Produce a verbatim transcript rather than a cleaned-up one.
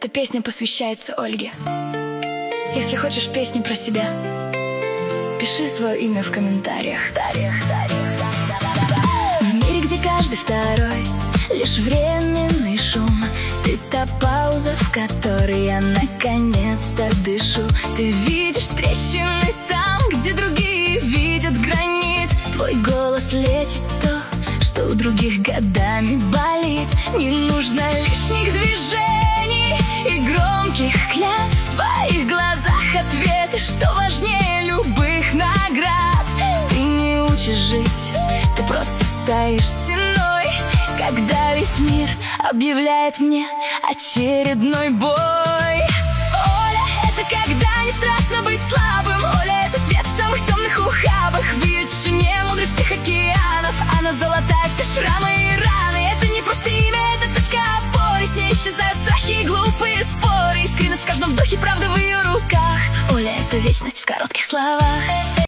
Эта песня посвящается Ольге. Если хочешь песню про себя, пиши свое имя в комментариях. В мире, где каждый второй лишь временный шум, ты та пауза, в которой я наконец-то дышу. Ты видишь трещины там, где другие видят гранит. Твой голос лечит то, что у других годами болит. Не нужно лишних движений и громких клятв. В твоих глазах ответы, что важнее любых наград. Ты не учишь жить, ты просто стоишь стеной, когда весь мир объявляет мне очередной бой. Оля, это когда не страшно быть слабым. Оля, это свет в самых темных ухабах. В ее тишине мудрый всех океанов. Она золотая, все шрамы и раны. Это не просто имя, это точка опоры. С ней исчезают страхи и глупые споры. Искренность в каждом вдохе, правда в ее руках. Оля, это вечность в коротких словах.